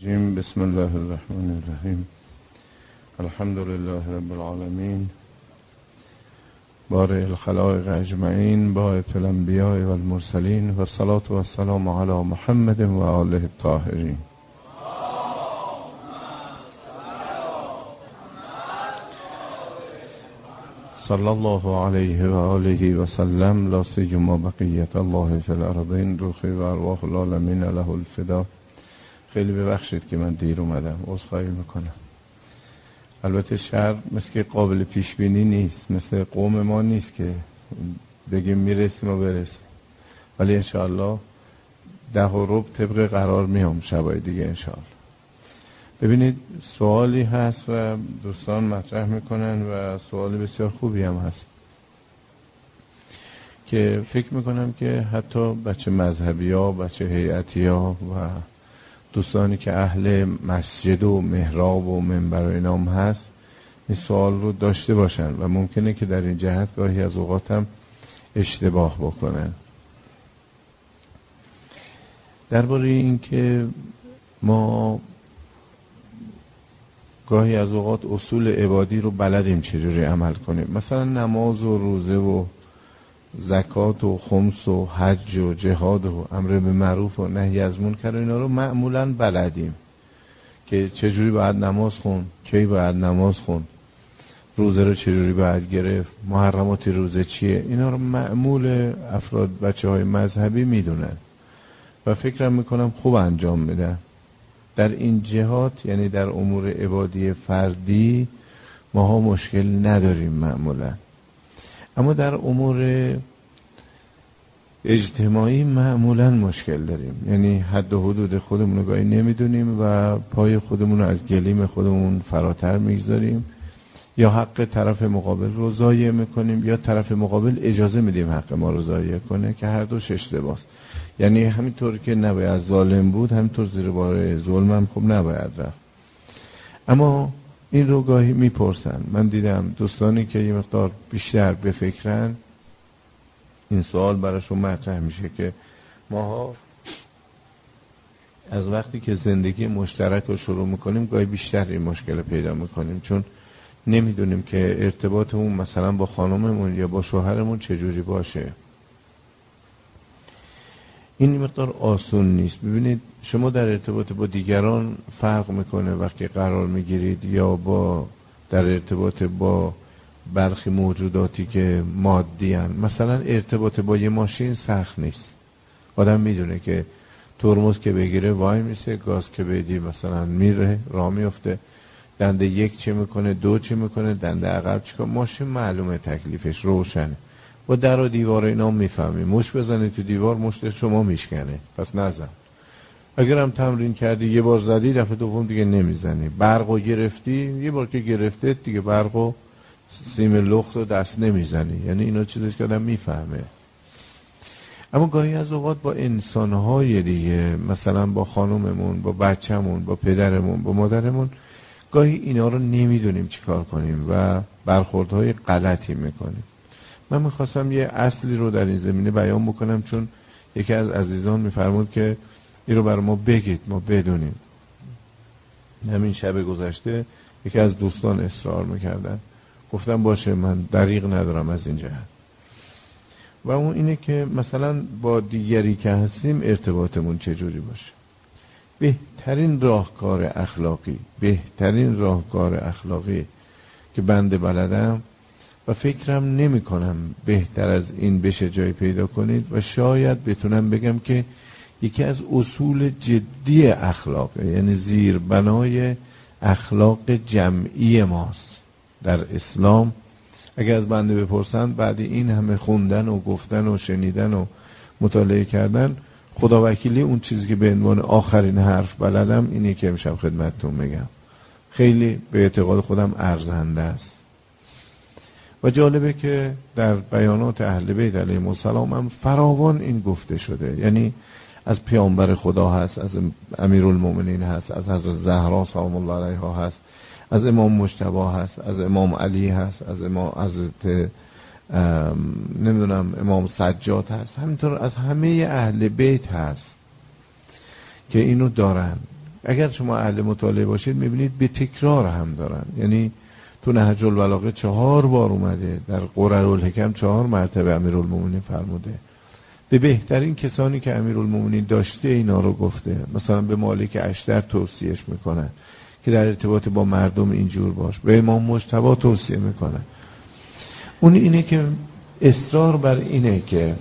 بسم الله الرحمن الرحیم. الحمد لله رب العالمین، بارئ الخلائق اجمعین، باعث الانبیاء والمرسلین، و الصلاة والسلام علی محمد و آله الطاهرین. صلی الله علیه و آله و سلم، لا سیما بقیت الله فی الارضین، روحی و ارواح العالمین له الفدا. خیلی ببخشید که من دیر اومدم، عذرخواهی میکنم. البته شهر مثل قابل پیش بینی نیست، مثل قوم ما نیست که بگیم میرسیم و برسیم، ولی انشاءالله 10:15 طبق قرار میام شبای دیگه انشاءالله. ببینید سوالی هست و دوستان مطرح میکنن و سوالی بسیار خوبی هم هست که فکر میکنم که حتی بچه مذهبی ها، بچه هیئتی ها و دوستانی که اهل مسجد و محراب و منبر و اینام هست این سوال رو داشته باشن و ممکنه که در این جهت گاهی از اوقات هم اشتباه بکنن. درباره این که ما گاهی از اوقات اصول عبادی رو بلدیم چجوری عمل کنیم، مثلا نماز و روزه و زکات و خمس و حج و جهاد و امر به معروف و نهی از منکر، اینا رو معمولاً بلدیم که چجوری باید نماز خون، کی باید نماز خون، روزه رو چجوری باید گرفت، محرمات روزه چیه. اینا رو معمول افراد بچه‌های مذهبی میدونن و فکرم میکنم خوب انجام میدن. در این جهات یعنی در امور عبادی فردی ماها مشکل نداریم معمولاً، اما در امور اجتماعی معمولاً مشکل داریم، یعنی حد و حدود خودمون رو گاهی نمیدونیم و پای خودمون رو از گلیم خودمون فراتر میگذاریم، یا حق طرف مقابل رو ضایع میکنیم یا طرف مقابل اجازه میدیم حق ما رو ضایع کنه، که هر دوش اشتباهه. یعنی همینطور که نباید ظالم بود همینطور زیر بار ظلم هم خوب نباید رفت. اما این رو گاهی میپرسن، من دیدم دوستانی که یه مقدار بیشتر بفکرن این سوال براشون مطرح میشه که ماها از وقتی که زندگی مشترک رو شروع میکنیم گاهی بیشتر این مشکل پیدا میکنیم، چون نمیدونیم که ارتباطمون مثلا با خانممون یا با شوهرمون چجوری باشه. این مقدار آسون نیست. ببینید شما در ارتباط با دیگران فرق میکنه وقتی قرار میگیرید یا در ارتباط با برخی موجوداتی که مادی هن. مثلا ارتباط با یه ماشین سخت نیست، آدم میدونه که ترمز که بگیره وای میسه، گاز که بدی مثلا میره راه میفته، دنده یک چه میکنه، دو چه میکنه، دنده عقب چیکار. ماشین معلومه تکلیفش روشنه، با در و دیوار اینا میفهمی، مش بزنی تو دیوار مشت شما میشکنه، پس نزن. اگر هم تمرین کردی یه بار زدی دفعه دوم دیگه نمیزنی. برقو گرفتی یه بار که گرفته دیگه برقو سیم لخت رو دست نمیزنی. یعنی اینا چیزش که آدم میفهمه. اما گاهی از اوقات با انسانهای دیگه، مثلا با خانوممون، با بچه‌مون، با پدرمون، با مادرمون، گاهی اینا رو نمیدونیم چیکار کنیم و برخوردهای غلطی میکنیم. من میخواستم یه اصلی رو در این زمینه بیان بکنم، چون یکی از عزیزان میفرمود که این رو برای ما بگید ما بدونیم. همین شب گذشته یکی از دوستان اصرار میکردن، گفتم باشه من دریغ ندارم از این جهت، و اون اینه که مثلا با دیگری که هستیم ارتباطمون چجوری باشه. بهترین راهکار اخلاقی که بنده بلدم و فکرم نمی کنم بهتر از این بشه جای پیدا کنید و شاید بتونم بگم که یکی از اصول جدی اخلاقه، یعنی زیربنای اخلاق جمعی ماست در اسلام. اگر از بنده بپرسن بعد این همه خوندن و گفتن و شنیدن و مطالعه کردن، خدا وکیلی اون چیزی که به عنوان آخرین حرف بلدم اینه که امشب خدمتتون میگم. خیلی به اعتقاد خودم ارزنده است و جالبه که در بیانات اهل بیت علیهم السلام هم فراوان این گفته شده. یعنی از پیامبر خدا هست، از امیرالمومنین هست، از حضرت زهرا سلام الله علیها هست، از امام مجتبی هست، از امام علی هست، از امام حضرت امام سجاد هست، همینطور از همه اهل بیت هست که اینو دارن. اگر شما اهل مطالعه باشید میبینید به تکرار هم دارن. یعنی تو نهج البلاغه 4 بار اومده، در قررالحکم 4 مرتبه امیرالمومنین فرموده. به بهترین کسانی که امیرالمومنین داشته اینا رو گفته. مثلا به مالک اشتر توصیهش میکنن که در ارتباط با مردم اینجور باش، به امام مجتبی توصیه میکنن. اون اینه که اصرار بر اینه که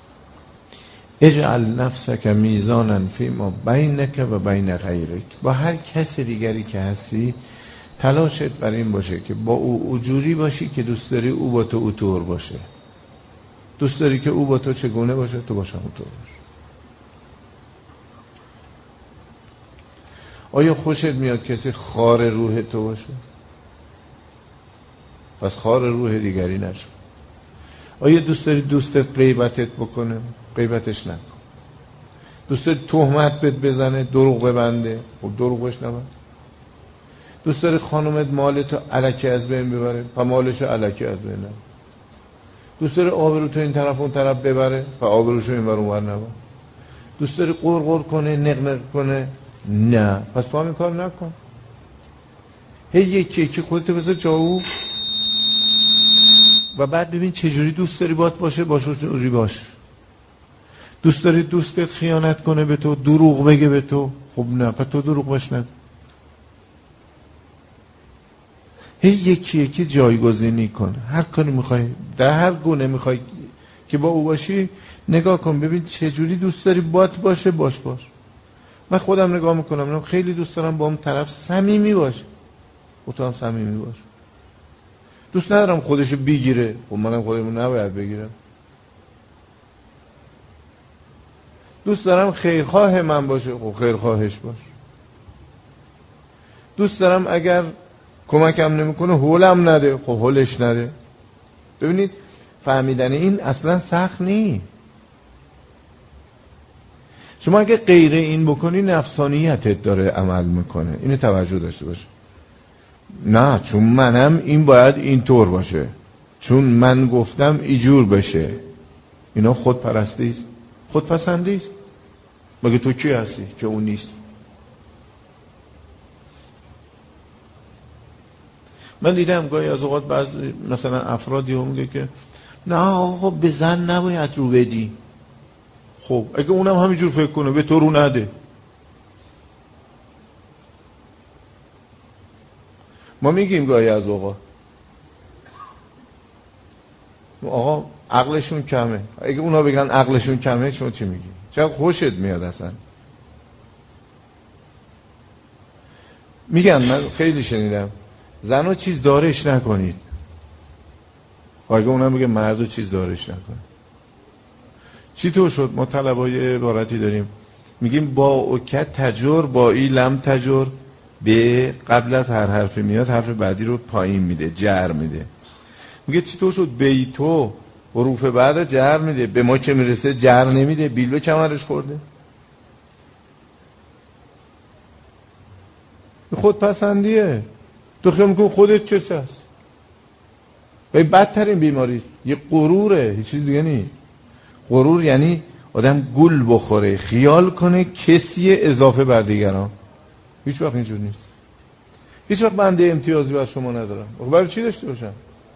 اجعل نفسک میزانا فیما بینک و بین غیرک، با هر کس دیگری که هستی تلاشت بر این باشه که با او اونجوری باشی که دوست داری او با تو اونطور باشه، دوست داری که او با تو چگونه باشه تو باشه اونطور باشه. آیا خوشت میاد کسی خار روح تو باشه؟ پس خار روح دیگری نشو. آیا دوست داری دوستت غیبتت بکنه؟ غیبتش نکن. دوست داری تهمت بهت بزنه، دروغ ببنده، خب دروغش نبند. دوست داری خانومت مالتو الکی از بین ببره، پس مالشو الکی از بین نبر. دوست داری آبروتو این طرف اون طرف ببره، پس آبروشو این ور اون ور نبر. دوست داری قرقر کنه، نق کنه، نه، پس تو هم این کار نکن. هی یکی یکی خودت بذار جاو و بعد ببین چجوری دوست داری باشه اونجوری باش. دوست داری دوستت خیانت کنه به تو، دروغ بگه به تو، خب نه، پس تو دروغ باش نکن. هی یکی یکی جایگزینی کن. هر کاری میخوای، در هر گونه میخوای که با او باشی نگاه کن ببین چجوری دوست داری باشه باش. من خودم نگاه میکنم خیلی دوست دارم با اون طرف صمیمی باشه، با تو هم صمیمی باش. دوست ندارم خودشو بگیره، خب منم خودمو نباید بگیرم. دوست دارم خیرخواه من باشه، خب خیرخواهش باش. دوست دارم اگر کمکم نمیکنه هولم نده، خب هولش نده. ببینید فهمیدن این اصلا سخت نیست. شما اگه غیر این بکنی نفسانیتت داره عمل میکنه، اینو توجه داشته باش. نه چون منم این باید اینطور باشه، چون من گفتم اینجور بشه. اینا خودپرستی است، خودپسندی است. مگه تو کی هستی که اون نیست؟ من دیدم گاهی از اوقات بعضی مثلا افرادی هم میگه که نه آقا به زن نباید رو بدی. خب اگه اونم همینجور فکر کنه به تو رو نده. ما میگیم گاهی از اوقات آقا عقلشون کمه. اگه اونا بگن عقلشون کمه شما چی میگی؟ چقدر خوشت میاد اصلا. میگن من خیلی شنیدم زنو چیز دارش نکنید. اگه اونا بگن مردو چیز دارش نکنید. چی طور شد؟ ما طلبای عبارتی داریم میگیم با اوکت تجر با ای لم تجر، به قبل از هر حرفی میاد حرف بعدی رو پایین میده، جر میده. میگه چی طور شد؟ بیتو حروف بعد جر میده، به ما که میرسه جر نمیده، بیل به کمرش خورده. خودپسندیه. تو خیال میکن خودت کسی هست. و بدترین بیماریست یه غروره، هیچ چیز دیگه نیست. غرور یعنی آدم گول بخوره، خیال کنه کسی اضافه بر دیگران. هیچ وقت اینجور نیست. هیچ وقت بنده امتیازی بر شما ندارم. برای چی داشته باشم؟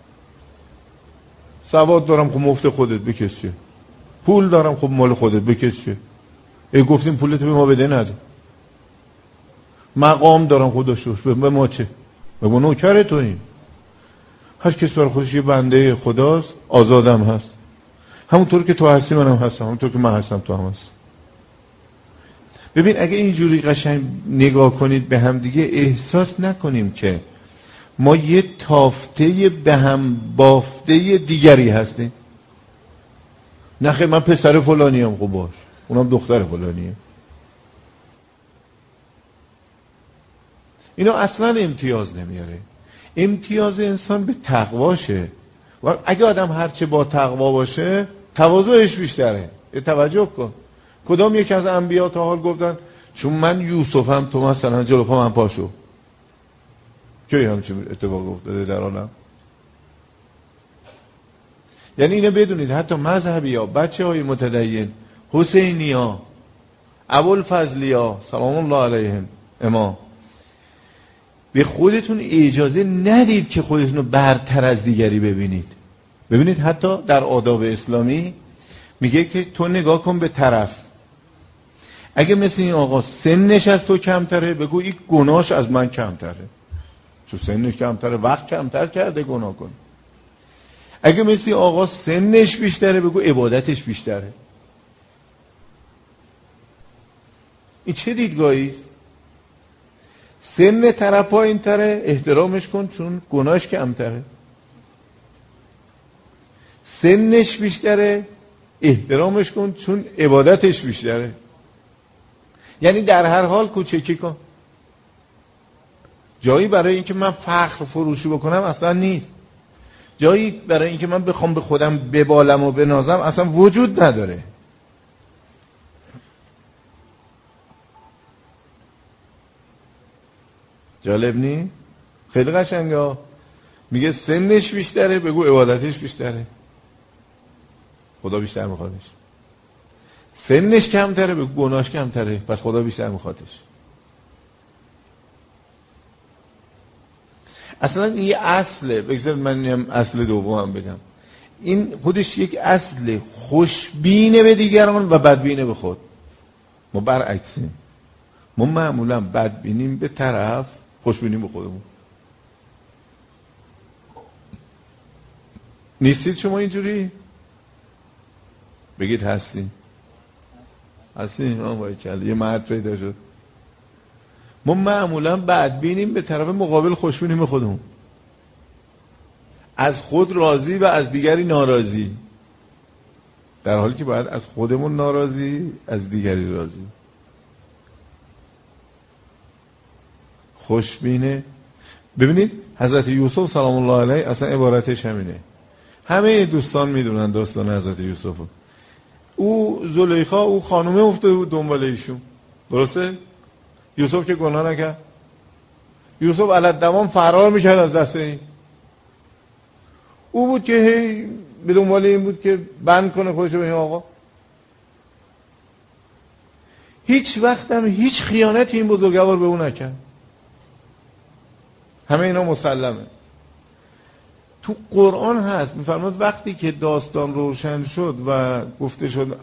سواد دارم، خب مفت خودت بکش چیه؟ پول دارم، خب مال خودت بکش چیه؟ گفتیم پولتو به ما بده نده. مقام دارم، خود داشته باش، به ما چه؟ به ما نوکر توییم. هر کس برای خودش یه بنده خداست، آزادم هست. همونطور که تو هستی منم هستم، همونطور که من هستم تو هم هست. ببین اگه اینجوری قشنگ نگاه کنید به هم دیگه، احساس نکنیم که ما یه تافته به هم بافته دیگری هستیم. نخیر من پسر فلانیم، خب باش، اونم دختر فلانیه. اینا اصلا امتیاز نمیاره. امتیاز انسان به تقواشه. و اگه آدم هرچه با تقوا باشه تواضعش بیشتره. توجه کن کدام یک از انبیا تا حال گفتن چون من یوسفم تو مثلا جلو پا من پاشو؟ که همچین اتفاق افتاده در عالم؟ یعنی اینو بدونید حتی مذهبی ها، بچه های متدین، حسینی ها، ابوالفضلی ها سلام الله علیهم، اما به خودتون اجازه ندید که خودتون رو برتر از دیگری ببینید. ببینید حتی در آداب اسلامی میگه که تو نگاه کن به طرف، اگه مثل این آقا سنش از تو کمتره بگو این گناهش از من کمتره، تو سنش کمتره وقت کمتر کرده گناه کن. اگه مثل این آقا سنش بیشتره بگو عبادتش بیشتره. این چه دیدگاهی است؟ سن طرف پایین تره احترامش کن چون گناهش کمتره، سنش بیشتره احترامش کن چون عبادتش بیشتره. یعنی در هر حال کوچکی کن. جایی برای اینکه من فخر فروشی بکنم اصلا نیست، جایی برای اینکه من بخوام به خودم ببالم و بنازم اصلا وجود نداره. جالب نی؟ خیلی قشنگه. میگه سنش بیشتره بگو عبادتش بیشتره، خدا بیشتر میخوادش. سنش کمتره بگو گناهش کمتره، پس خدا بیشتر میخوادش. اصلا این یه اصله. بگذارید من اصل دومم بگم. این خودش یک اصل خوشبینه به دیگران و بدبینه به خود. ما برعکسیم. ما معمولا بدبینیم به طرف، خوشبینیم به خودمون. نیستید شما اینجوری؟ بگید هستین. هستین؟ وای کله یه مرد پیدا شد. ما معمولا بدبینیم به طرف مقابل، خوشبینیم به خودمون. از خود راضی و از دیگری ناراضی، در حالی که باید از خودمون ناراضی از دیگری راضی. خوشبینه. ببینید حضرت یوسف سلام الله علیه اصلا عبارتش همینه. همه دوستان میدونن داستان حضرت یوسف. او زلیخا او خانومه افتاده بود دنبال ایشون، درسته؟ یوسف که گناه نکرد. یوسف علت دوام فرار میکرد از دست این. او بود که هی به دنبال این بود که بند کنه خودشو به این آقا. هیچ وقت هم هیچ خیانتی این بزرگوار به اون نکرد. همه اینا مسلمه. تو قرآن هست میفرماد وقتی که داستان روشن شد و گفته شد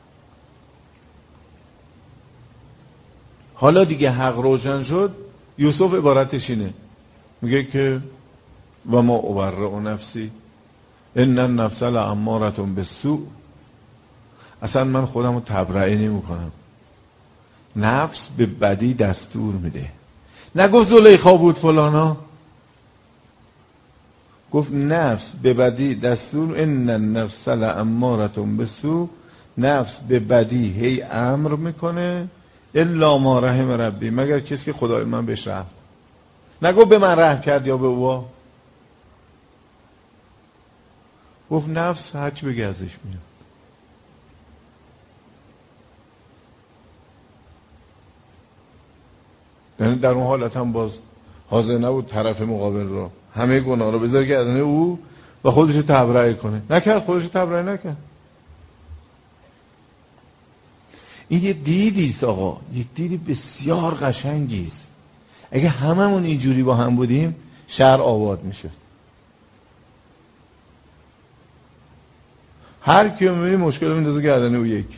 حالا دیگه حق روشن شد، یوسف عبارتش اینه، میگه که و ما ابرئ نفسی ان النفس لاماره بالسوء. اصلا من خودم رو تبرئه نمی کنم، نفس به بدی دستور میده. نگفت زلیخا بود فلانا، گفت نفس به بدی دستور. ان النفس لاماره بالسوء، نفس به بدی هی امر میکنه الا ما رحم ربی، مگر کسی که خدای من بهش رحم. نگفت به من رحم کرد یا به او، گفت نفس هرچی بگه ازش میاد. یعنی در اون حالت هم باز حاضر نبود طرف مقابل رو همه گناه رو بذاره گردن او و خودش تبرئه کنه. نکرد، خودش تبرئه نکرد. این یه دیدی است آقا، یک دیدی بسیار قشنگی است. اگه هممون اینجوری با هم بودیم شهر آباد میشه. هر کی میبینی مشکل میندازه گردن او یک.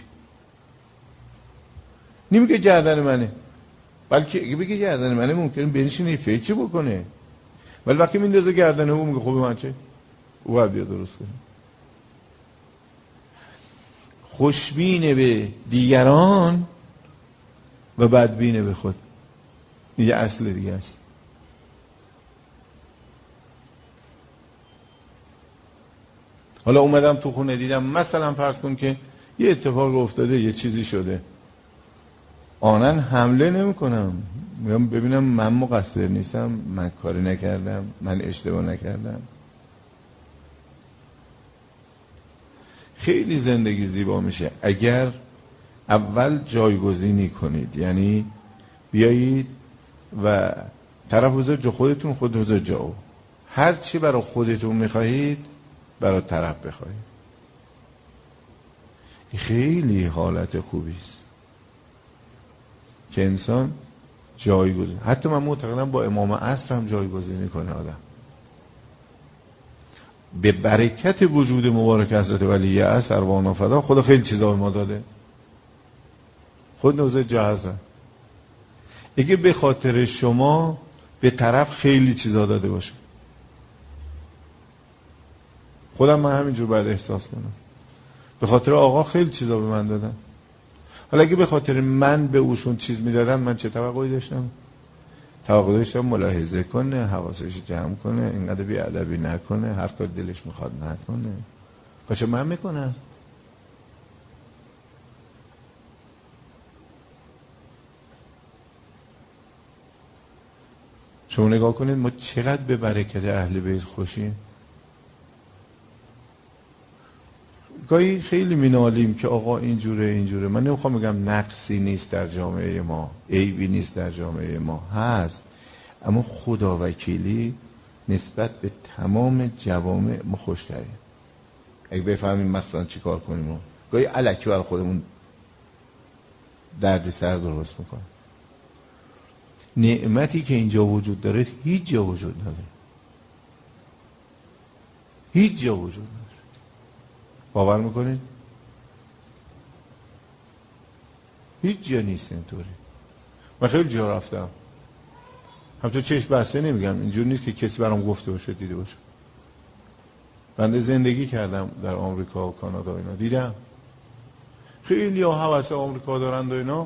نمیگه گردن منه، بلکه اگه بگه گردن منه ممکنه بنشینه فکر بکنه، ولی وقتی میندازه گردن او میگه خب من چه؟ او باید بیا درست کنه. خوشبینه به دیگران و بدبینه به خود. این یه اصل دیگه است. حالا اومدم تو خونه دیدم مثلا فرض کن که یه اتفاق افتاده، یه چیزی شده، آنن حمله نمی کنم، میگم ببینم من مقصر نیستم، من کاری نکردم، من اشتباه نکردم. خیلی زندگی زیبا میشه اگر اول جایگزینی کنید. یعنی بیایید و طرف بذار جا خودتون، خود بذار جا او. هر چی برای خودتون میخواهید برای طرف بخواهید. خیلی حالت خوبی است که انسان جایگزین. حتی من معتقدم با امام عصر هم جایگزینی کنه آدم. به برکت وجود مبارک حضرت ولی عصر ارواحنا فدا، خدا خیلی چیزا به ما داده. خود نوزه جهازه اگه به خاطر شما به طرف خیلی چیزا داده باشه، خودم من همینجور باید احساس کنم به خاطر آقا خیلی چیزا به من دادن. حالا اگه به خاطر من به اوشون چیز میدادن، من چه توقعی داشتم؟ توقع داشتم ملاحظه کنه، حواسش جمع کنه، اینقدر بی‌ادبی نکنه، هر کار دلش میخواد نکنه. چه من میکنم؟ شما نگاه کنید ما چقدر به برکت اهل بیت خوشیم. گاهی خیلی مینالیم که آقا اینجوره. من نمیخوام بگم نقصی نیست در جامعه ما، عیبی نیست در جامعه ما، هست، اما خدا وکیلی نسبت به تمام جوامع ما خوشتریم. اگه بفهمیم مثلا چی کار کنیم، گاهی الکی برای خودمون دردی سر درست میکنیم. نعمتی که اینجا وجود داره هیچ جا وجود نداره، هیچ جا وجود نداره. باور میکنید؟ هیچ جا نیست اینطوری. من خیلی جا رفتم، همچون چشم بسته نمیگم، اینجور نیست که کسی برام گفته باشه دیده باشه. بنده زندگی کردم در آمریکا و کانادا، اینا دیدم. خیلی ها هوس آمریکا دارند و اینا.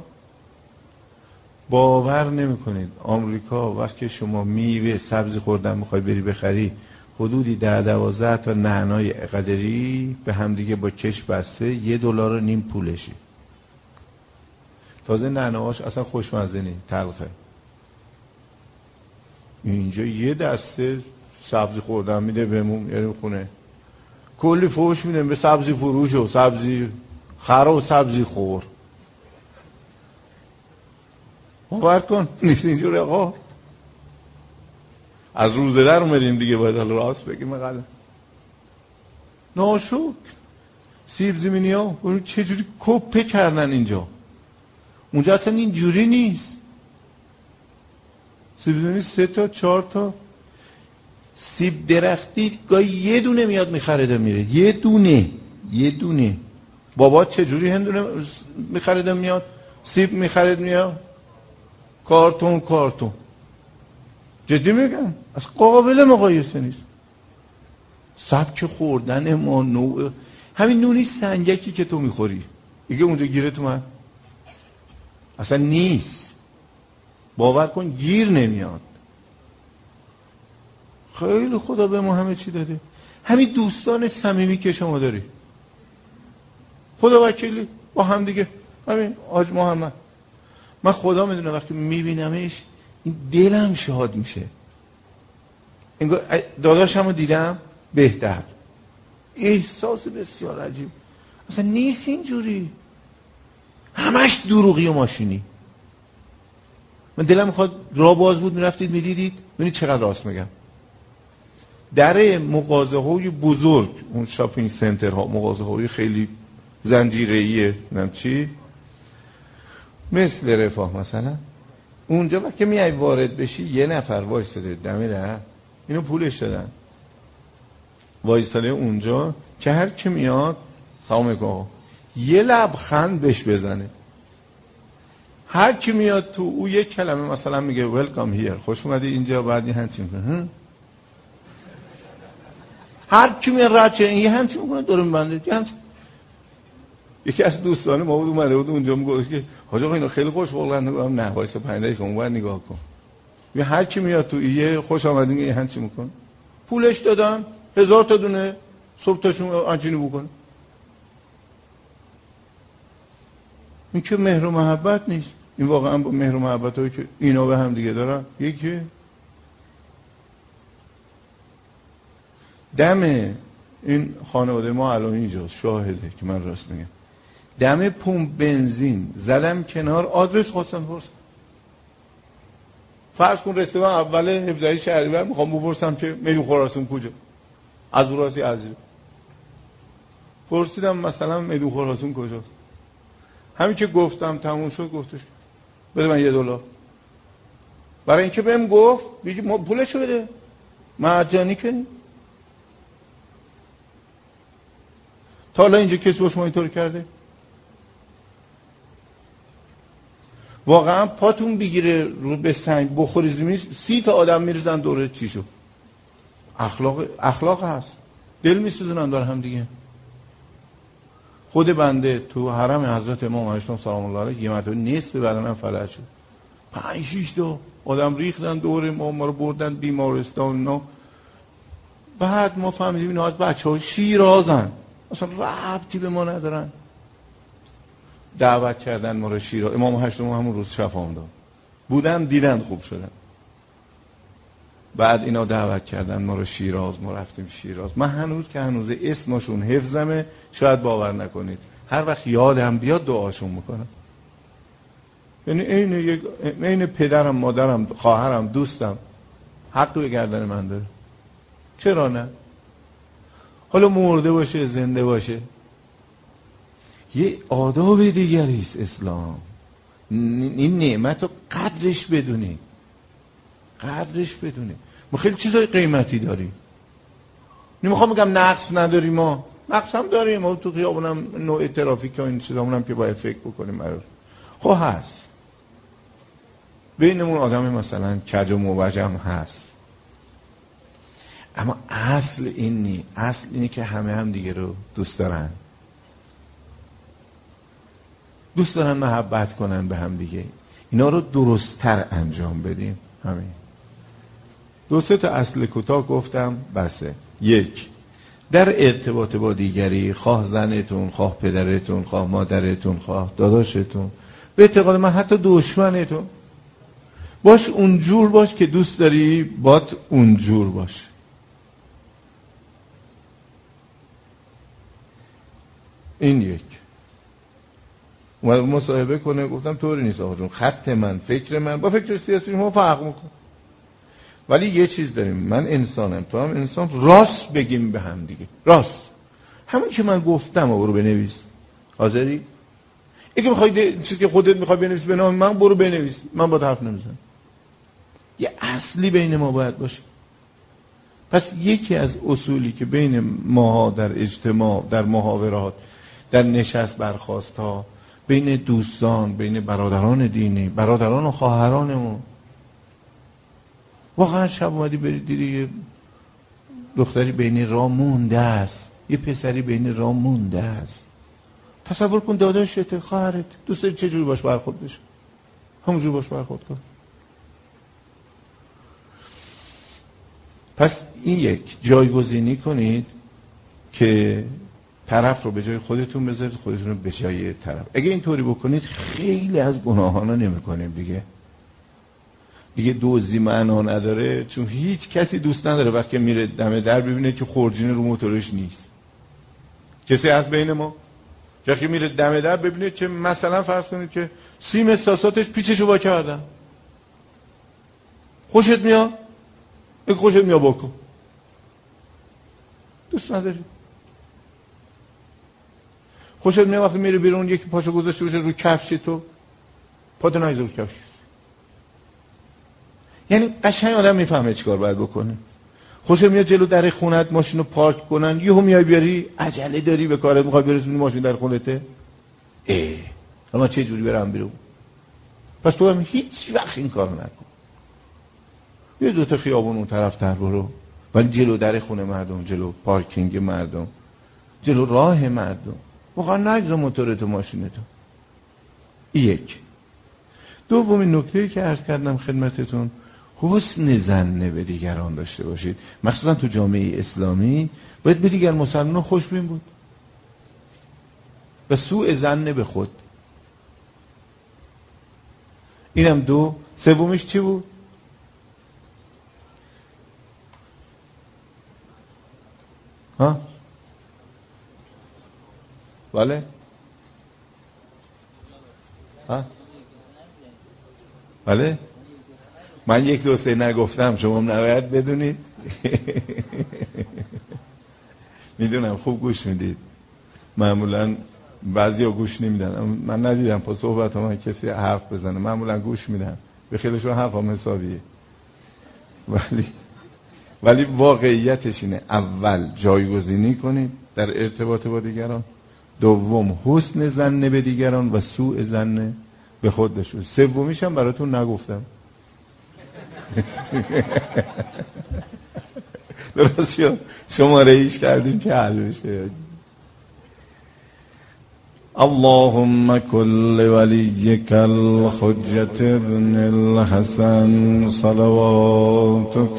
باور نمیکنید آمریکا وقتی شما میوه سبزی خوردن میخوای بری بخری، حدودی 10-12 تا نعنای قدری به هم دیگه با چشم بسته $1.5 پولشی. تازه نعناهاش اصلا خوشمزه نی، تلخه. اینجا یه دسته سبزی خوردن میده بهمون، یعنی خونه کلی فوش میده به سبزی فروش و سبزی خر و سبزی خور. باور کن نیست اینجوری آقا. از روزه در اومدیم دیگه، باید راست بگیم. قلم ناشکر سیب زمینی ها چجوری کپه کردن اینجا، اونجا اصلا اینجوری نیست. سیب زمینی 3 تا 4 تا سیب درختی گاهی یه دونه میاد میخریده میره، یه دونه. بابا چجوری هندونه میخریده میاد سیب میخرید میاد کارتون. جدی میگم از قابل مقایسه نیست. سبک خوردن ما، نوع همین نونی سنگکی که تو میخوری دیگه اونجا گیره تو من اصلا نیست. باور کن گیر نمیاد. خیلی خدا به ما همه چی داده. همین دوستان صمیمی که شما داری، خدا وکیلی با هم دیگه، همین حاج محمد، من خدا میدونه وقتی میبینمش این دلم شاد میشه. انگار داداشمو دیدم بهتر. احساس بسیار عجیب. اصلا نیست اینجوری، همش دروغی و ماشینی. من دلم میخواد راه باز بود میرفتید میدیدید ببینید چقدر راست میگم. در مغازه‌های بزرگ، اون شاپینگ سنترها، مغازه‌های خیلی زنجیره‌ایه، نم چی مثل رفاه مثلا، اونجا وقتی میای وارد بشی یه نفر وایساده دم در، اینو پولش دادن، وایساده اونجا که هر کی میاد سلام علیکم یه لبخند بهش بزنه. هر کی میاد تو او یک کلمه مثلا میگه ویلکام هیر، خوش اومدی اینجا، بعد این همچین میکنه. هر کی میاد راچه این همچین میکنه، دور میبنده. یکی از دوستان ما بود اومده بود اونجا، میگه که حاج آقا اینا خیلی خوش‌بختن. میگم نه وایسا 5 دقیقه اونور نگاه کن. یه هر کی میاد تو یه خوش آمدین یه همچین میکنه. پولش دادن 1000 تا دونه صبح تاشون آنچینی بکنه. این که مهر و محبت نیست. این واقعا با مهر و محبت هایی که اینا به هم دیگه دارن یکی. دم این خانواده ما الان اینجاست، شاهده که من راست میگم. دم پمپ بنزین زدم کنار، آدرس خواستم پرسم. فرض کن رستوران اول 17 شهریور میخوام بپرسم که میدون خراسان کجا، از اون راستی عزیز پرسیدم مثلا میدون خراسان کجاست. همین که گفتم تموم شد، گفتش بده من $1. برای اینکه بهم گفت بگی ما پولشو بده، مجانی کنی. تا حالا اینجا کسی با شما اینطور کرده؟ واقعا پاتون بگیره رو به سنگ بخوری زمین 30 تا آدم میریزن دوره چیشو. اخلاق هست، دل میسوزونن داره هم دیگه. خود بنده تو حرم حضرت امام علیه سلام الله علیه یه مرتبه نصف بدنم فلج شد، 5-6 تا آدم ریختن دور ما رو بردن بیمارستان اینا. بعد ما فهمیدیم اینا از بچه‌ها شیرازن، اصلا ربطی به ما ندارن. دعوت کردن ما رو شیراز. امام هشتم همون روز شفام داد، بودن دیدن خوب شدن. بعد اینا دعوت کردن ما رو شیراز، ما رفتیم شیراز. من هنوز که هنوز اسمشون حفظمه، شاید باور نکنید، هر وقت یادم بیاد دعاشون میکنم. یعنی عین پدرم، مادرم، خواهرم، دوستم، حق به گردن من داره. چرا نه؟ حالا مرده باشه زنده باشه. یه آداب دیگری است اسلام. این نعمت رو قدرش بدونی، قدرش بدونی. ما خیلی چیزای قیمتی داریم. نمیخوام بگم نقص نداریم، ما نقص هم داریم، ما تو خیابونم نوع ترافیک و این چیزامون که باید فکر بکنیم براش. خب هست بینمون آدم مثلا کج و موجم هست، اما اصل این نی. اصل اینه که همه هم دیگه رو دوست دارن، دوست دارن محبت کنن به هم دیگه. اینا رو درست‌تر انجام بدیم. همین 2-3 تا اصل کوتاه گفتم بسه. 1. در ارتباط با دیگری، خواه زنتون، خواه پدرتون، خواه مادرتون، خواه داداشتون، به اعتقاد من حتی دشمنتون، باش اونجور باش که دوست داری بات اونجور باش. این 1. اومد مصاحبه کنه، گفتم طوری نیست آقا جون، خط من، فکر من با فکر سیاسی شما فرق میکنه، ولی یه چیز داریم، من انسانم، تو هم انسان، راست بگیم به هم دیگه. راست همون که من گفتم برو بنویس. حاضری؟ اگه میخوای چیزی که خودت میخوای بنویس به نام من، برو بنویس، من با حرف نمیزنم. یه اصلی بین ما باید باشه. پس یکی از اصولی که بین ماها در اجتماع، در محاورات، در نشست برخاست ها، بین دوستان، بین برادران دینی، برادران و خواهرانمون، واقعا شب اومدی بری دیدی یه دختری بین راه مونده است، یه پسری بین راه مونده است، تصور کن داداشت، خواهرت، دوست داری چه جوری باش برخورد بشه، همونجور باش برخورد کن. پس این 1 جایگزینی کنید که طرف رو به جای خودتون بذارید، خودتون رو به جای طرف. اگه اینطوری بکنید خیلی از گناهانا نمی‌کنیم دیگه دزدی معنا نداره، چون هیچ کسی دوست نداره وقتی میره دم در ببینه که خورجین رو موتورش نیست. کسی از بین ما وقتی میره دم در ببینه که مثلا فرض کنید که سیم احساساتش پیچشو وا کردن، خوشت میاد؟ اگه خوشت میاد بکن. دوست نداری؟ خوشت میاد وقتی میره بیرون یکی پاشو گذاشته باشه رو کفش تو، پاتو نایزه رو کفش. یعنی قشنگ آدم میفهمه چیکار باید بکنه. خوشت میاد جلو در خونت ماشینو پارک کنن، یهو میای بیاری، عجله داری به کارت، میخوای برسونی ماشین در خونته، اما چه جوری برم بیرون؟ پس تو هم هیچ وقت این کارو نکن. یه 2 تا خیابون اون طرف تر برو، ولی جلو در خونه مردم، جلو پارکینگ مردم، جلو راه مردم واقعا نگذار موتورت و ماشینتو. 1. دومین نکته‌ای که عرض کردم خدمتتون، حسن ظن به دیگران داشته باشید. مخصوصا تو جامعه اسلامی باید به دیگر مسلمانان خوشبین بود و سوء ظن به خود. اینم 2. سومیش چی بود؟ ها؟ بله؟ ها؟ بله؟ من 1 2 3 نگفتم، شما هم نباید بدونید. میدونم خوب گوش میدید، معمولا بعضیا گوش نمیدن. من ندیدم پس صحبت من کسی حرف بزنه، معمولا گوش میدن به خیلیشون حرفم حسابیه، ولی واقعیتش اینه اول جایگزینی کنید در ارتباط با دیگران، دوم حسن ظن به دیگران و سوء ظن به خودشون، سومیش هم براتون نگفتم. درست شد، شماره ایش کردیم که حل بشه. اللهم كل وليك الحجة ابن الحسن صلواتك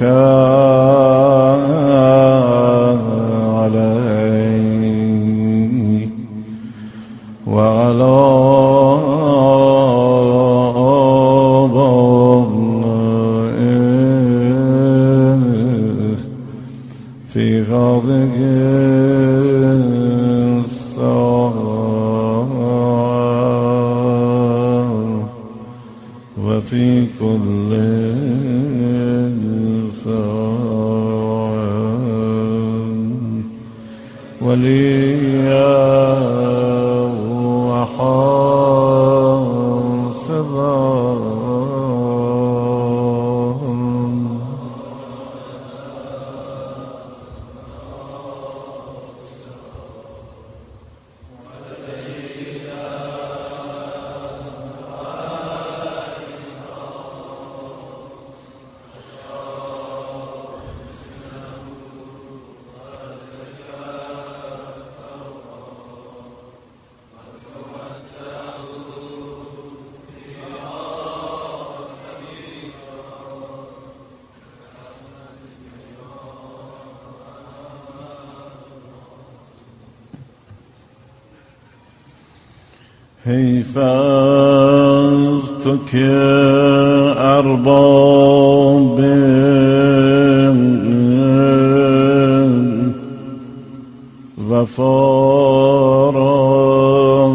عليه وعلى آبائه في هذه وفي كل ساعة وليا وحافظا حیف است تو که ارباب وفا را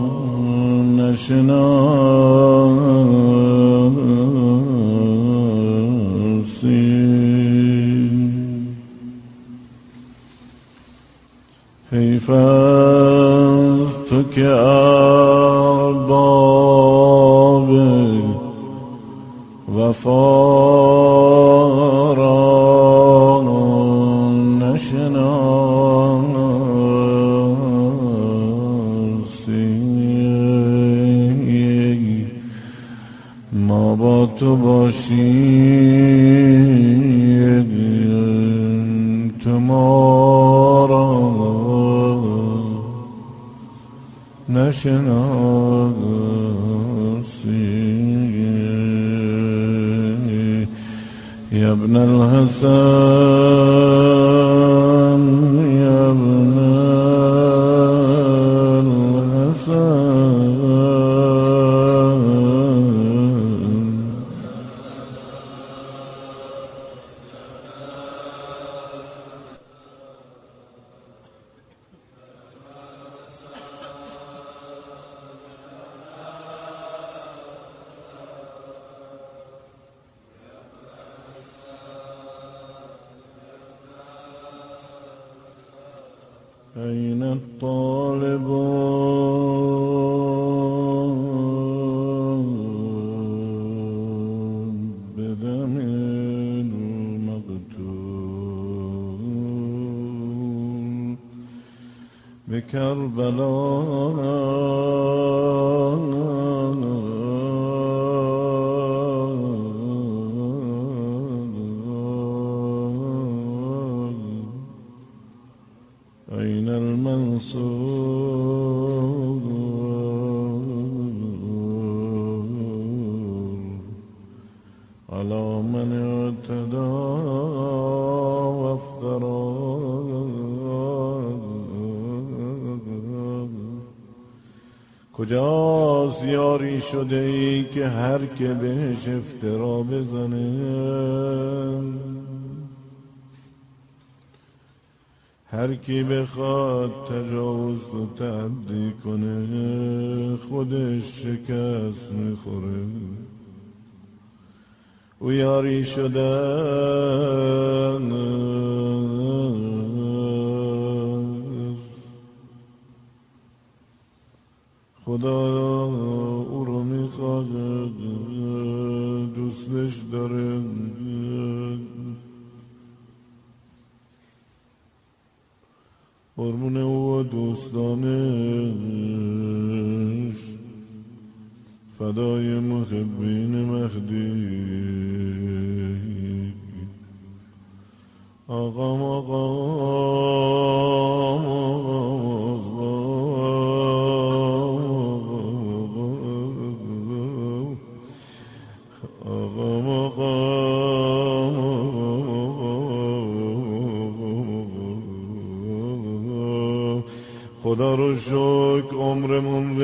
نشناسی. حیف است تو که ارباب وفا را نشناسی. ما با تو باشیم تو ما را نشناسی. یا ابن الحسن یا ابن الحسن أين الطالبون بدم المقتول بكربلاء أين المنصور على من اعتدى وافترى کجاست یاری شده ای که هر که بهش افترا بزنه، هر کی بخواد تجاوز و تعدی کنه خودش شکست میخوره. او یاری شدن خدا او رو میخواد خدا رو شکر عمرمون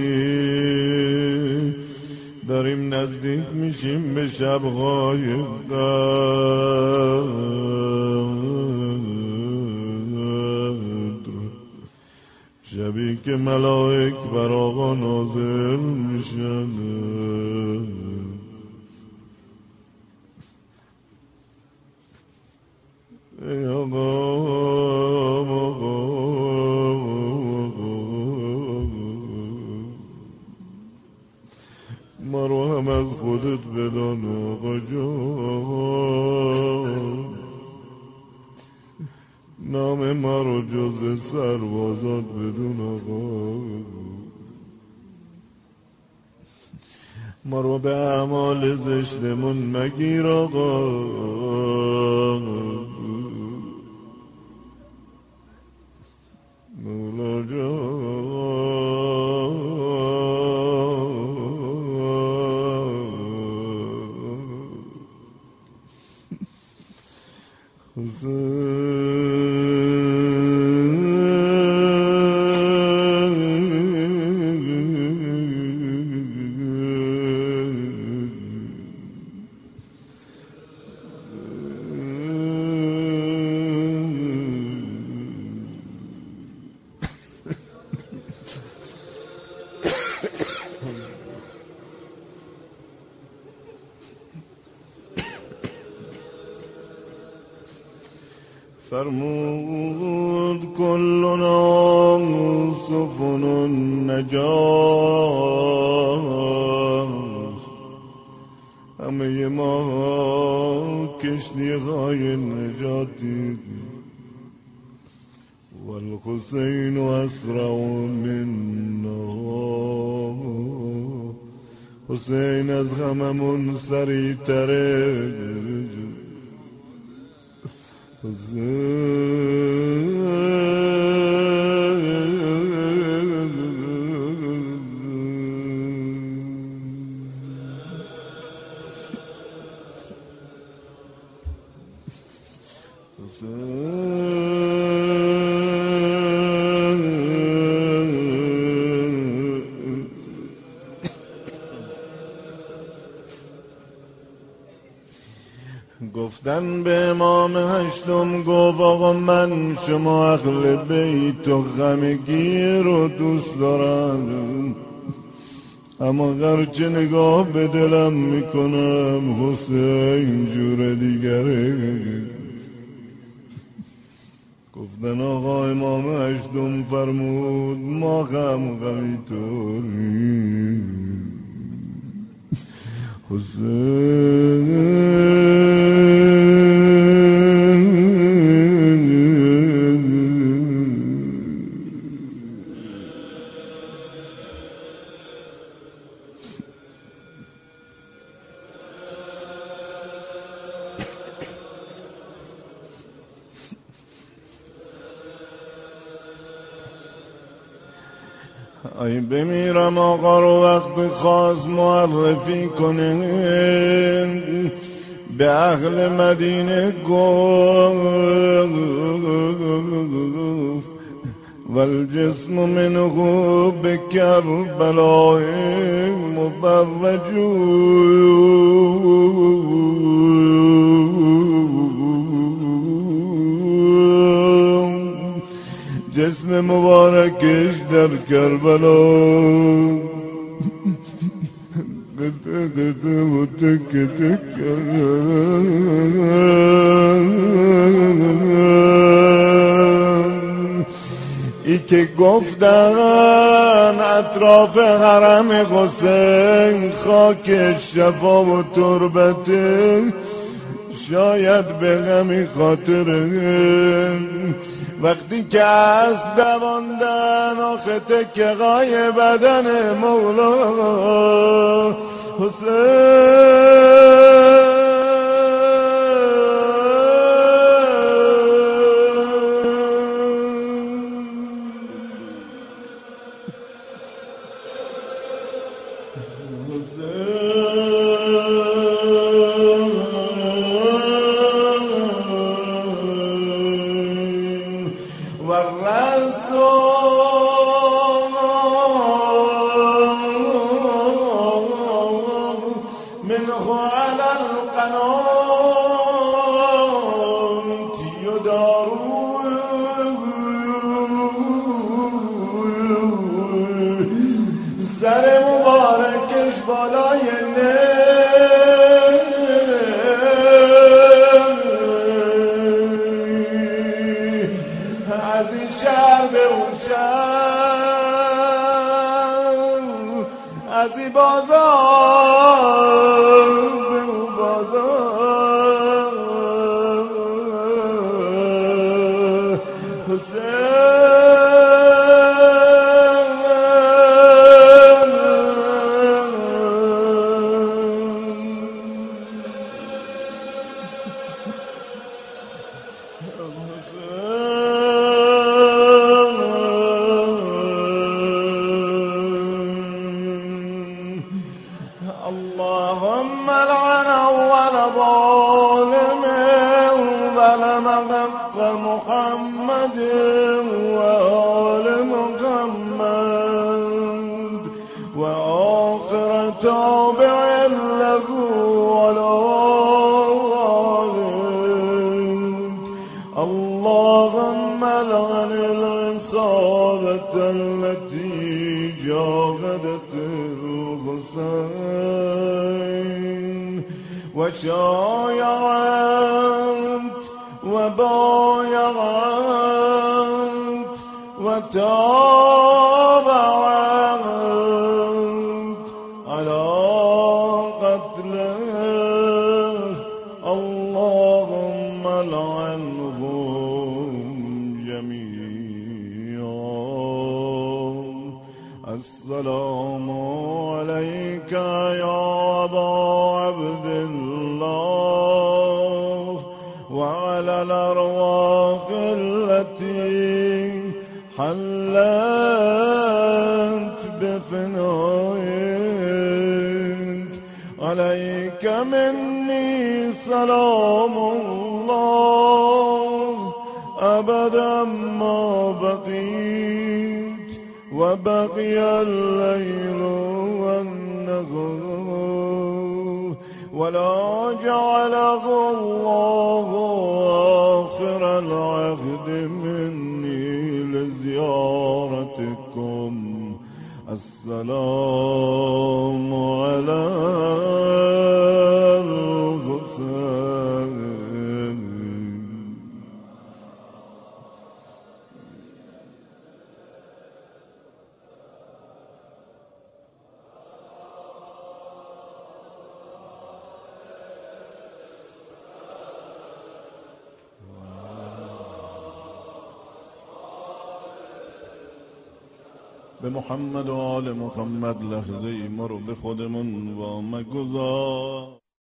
رسید، داریم نزدیک میشیم به شب‌های قدر، شبی که ملائک بر آقا نازل میشن. ای آقا ما رو هم از خودت بدان آقا جان، نام ما رو جز سربازات بدون آقا، ما رو به اعمال زشتمون مگیر آقا، مولا جان. فرمود کلنا سفن النجاة، همه ما کشتی‌های نجاتی، والحسین اسرع منا، حسین از هممون سریع‌تره. گفتن به امام هشتم، گفت آقا من شما اهل بیت و غمگیر رو دوست دارم، اما گرچه نگاه به دلم میکنم حسین جور دیگره. گفتن آقا امام هشتم فرمود ما غمی طوری حسین. ای بمیرم آقا رو وقت خاص معرفی کنه، به اهل مدینه گفت والجسم منه به کربلاء مبرج، جسم مبارکش در کربلا و تک تک ای که گفتن اطراف حرم حسین خاک شفا و تربته، شاید به غمی خاطره وقتی که از دواندن آخه تکه‌های بدن مولا حسین. اللهم لعن أول ظالم ظلم حق محمد وآل محمد وآخر تابع له ولا ظالم. اللهم لعن العصابة التي جاهدت الحسين وشايعت وبايعت وتابعت على قتله. اللهم لعنهم جميعا. السلام عليك يا أبا عبد الله وعلى الأرواح التي حلت بفنائك. عليك مني سلام الله أبدا ما بقيت وبقي الليل والنهار ولا جعله الله آخر العهد مني لزيارتكم. السلام على الحسين. به محمد و آل محمد لحظه ای ما رو به خودمون وامگذار.